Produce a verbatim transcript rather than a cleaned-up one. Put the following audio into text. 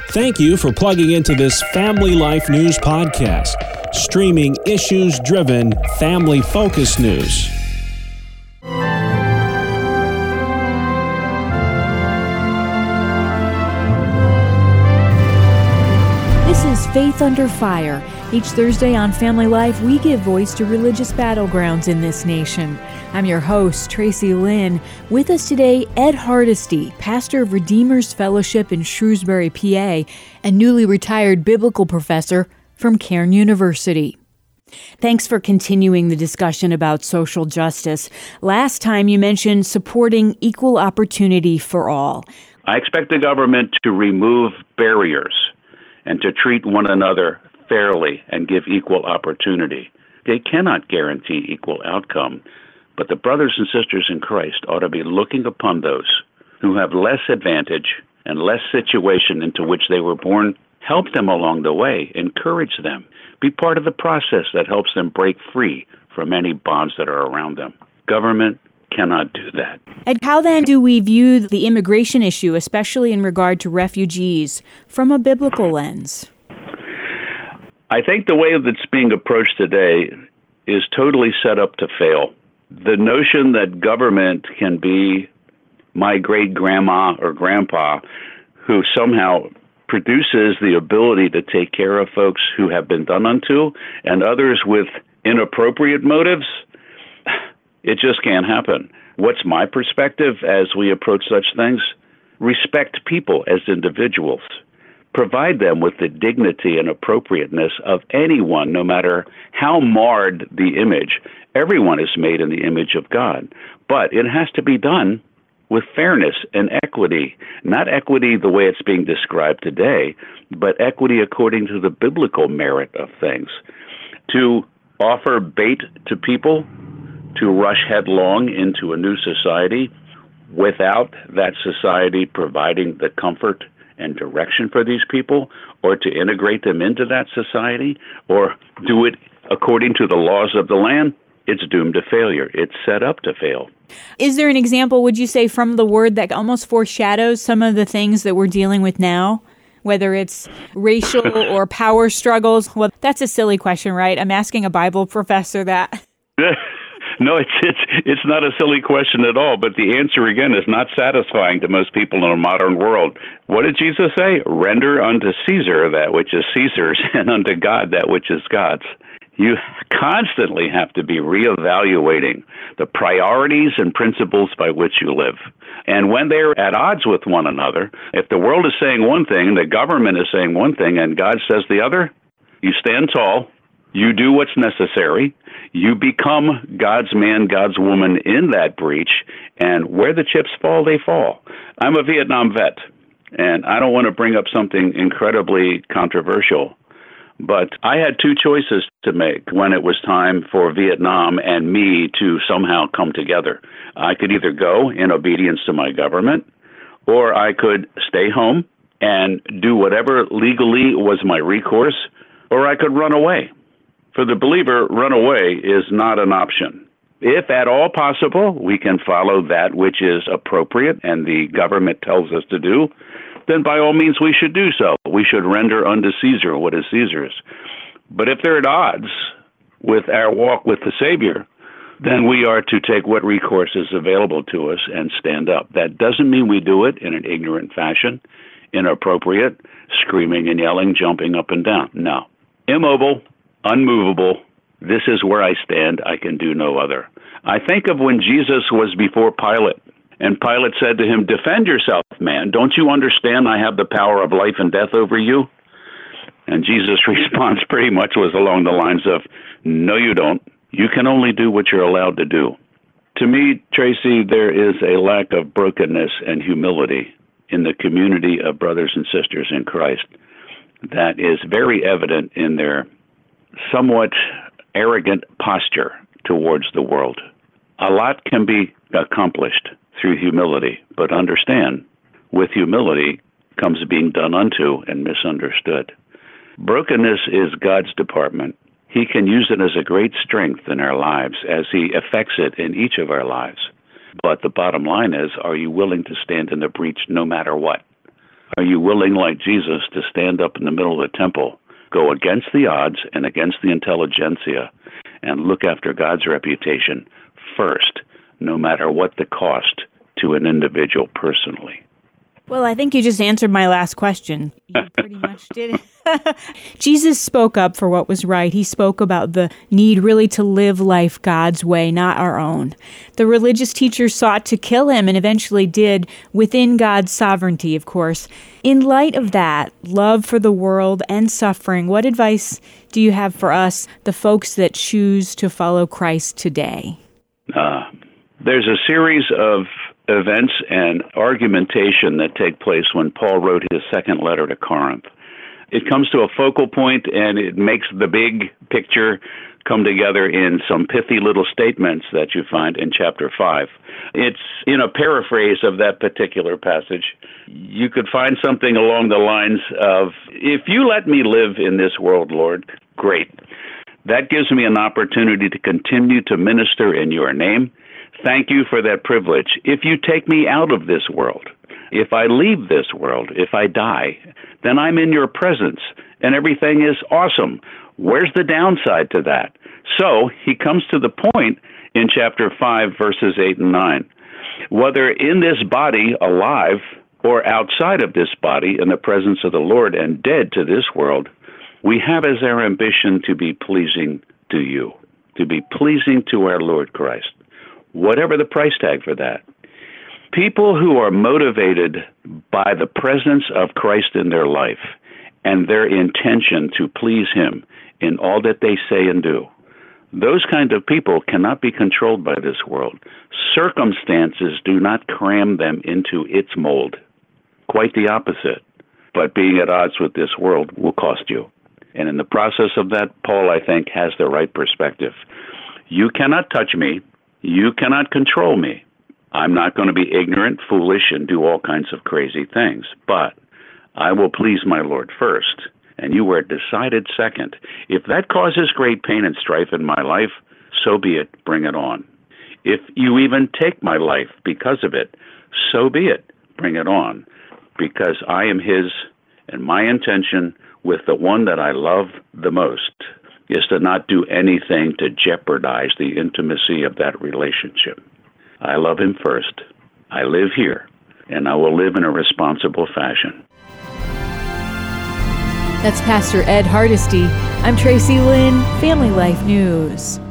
Thank you for plugging into this Family Life News podcast, streaming issues-driven, family-focused news. This is Faith Under Fire. Each Thursday on Family Life, we give voice to religious battlegrounds in this nation. I'm your host, Tracy Lynn. With us today, Ed Hardesty, pastor of Redeemer's Fellowship in Shrewsbury, P A, and newly retired biblical professor from Cairn University. Thanks for continuing the discussion about social justice. Last time you mentioned supporting equal opportunity for all. I expect the government to remove barriers and to treat one another fairly and give equal opportunity. They cannot guarantee equal outcome, but the brothers and sisters in Christ ought to be looking upon those who have less advantage and less situation into which they were born, help them along the way, encourage them, be part of the process that helps them break free from any bonds that are around them. Government cannot do that. And how then do we view the immigration issue, especially in regard to refugees, from a biblical lens? I think the way that's being approached today is totally set up to fail. The notion that government can be my great-grandma or grandpa who somehow produces the ability to take care of folks who have been done unto and others with inappropriate motives, it just can't happen. What's my perspective as we approach such things? Respect people as individuals. Provide them with the dignity and appropriateness of anyone, no matter how marred the image. Everyone is made in the image of God, but it has to be done with fairness and equity, not equity the way it's being described today, but equity according to the biblical merit of things. To offer bait to people, to rush headlong into a new society without that society providing the comfort and direction for these people, or to integrate them into that society, or do it according to the laws of the land, it's doomed to failure. It's set up to fail. Is there an example, would you say, from the Word that almost foreshadows some of the things that we're dealing with now? Whether it's racial or power struggles? Well, that's a silly question, right? I'm asking a Bible professor that. No, it's it's it's not a silly question at all, but the answer, again, is not satisfying to most people in a modern world. What did Jesus say? Render unto Caesar that which is Caesar's, and unto God that which is God's. You constantly have to be reevaluating the priorities and principles by which you live. And when they're at odds with one another, if the world is saying one thing, the government is saying one thing, and God says the other, you stand tall, you do what's necessary, you become God's man, God's woman in that breach, and where the chips fall, they fall. I'm a Vietnam vet, and I don't want to bring up something incredibly controversial, but I had two choices to make when it was time for Vietnam and me to somehow come together. I could either go in obedience to my government, or I could stay home and do whatever legally was my recourse, or I could run away. For the believer, run away is not an option. If at all possible, we can follow that which is appropriate and the government tells us to do, then by all means we should do so. We should render unto Caesar what is Caesar's. But if they're at odds with our walk with the Savior, then we are to take what recourse is available to us and stand up. That doesn't mean we do it in an ignorant fashion, inappropriate, screaming and yelling, jumping up and down. No. Immobile, unmovable, this is where I stand, I can do no other. I think of when Jesus was before Pilate, and Pilate said to him, defend yourself, man. Don't you understand I have the power of life and death over you? And Jesus' response pretty much was along the lines of, no, you don't. You can only do what you're allowed to do. To me, Tracy, there is a lack of brokenness and humility in the community of brothers and sisters in Christ that is very evident in their somewhat arrogant posture towards the world. A lot can be accomplished through humility, but understand, with humility comes being done unto and misunderstood. Brokenness is God's department. He can use it as a great strength in our lives as He affects it in each of our lives. But the bottom line is, are you willing to stand in the breach no matter what? Are you willing, like Jesus, to stand up in the middle of the temple, go against the odds and against the intelligentsia, and look after God's reputation first, no matter what the cost to an individual personally? Well, I think you just answered my last question. You pretty much did. Jesus spoke up for what was right. He spoke about the need really to live life God's way, not our own. The religious teachers sought to kill him and eventually did, within God's sovereignty, of course. In light of that, love for the world and suffering, what advice do you have for us, the folks that choose to follow Christ today? Uh, there's a series of events and argumentation that take place when Paul wrote his second letter to Corinth. It comes to a focal point and it makes the big picture come together in some pithy little statements that you find in chapter five. It's in a paraphrase of that particular passage. You could find something along the lines of, if you let me live in this world, Lord, great. That gives me an opportunity to continue to minister in your name. Thank you for that privilege. If you take me out of this world, if I leave this world, if I die, then I'm in your presence and everything is awesome. Where's the downside to that? So he comes to the point in chapter five, verses eight and nine. Whether in this body, alive, or outside of this body, in the presence of the Lord and dead to this world, we have as our ambition to be pleasing to you, to be pleasing to our Lord Christ. Whatever the price tag for that. People who are motivated by the presence of Christ in their life and their intention to please him in all that they say and do, those kind of people cannot be controlled by this world. Circumstances do not cram them into its mold. Quite the opposite. But being at odds with this world will cost you. And in the process of that, Paul, I think, has the right perspective. You cannot touch me. You cannot control me. I'm not going to be ignorant, foolish, and do all kinds of crazy things. But I will please my Lord first, and you are a decided second. If that causes great pain and strife in my life, so be it. Bring it on. If you even take my life because of it, so be it. Bring it on. Because I am his, and my intention with the one that I love the most is to not do anything to jeopardize the intimacy of that relationship. I love him first. I live here, and I will live in a responsible fashion. That's Pastor Ed Hardesty. I'm Tracy Lynn, Family Life News.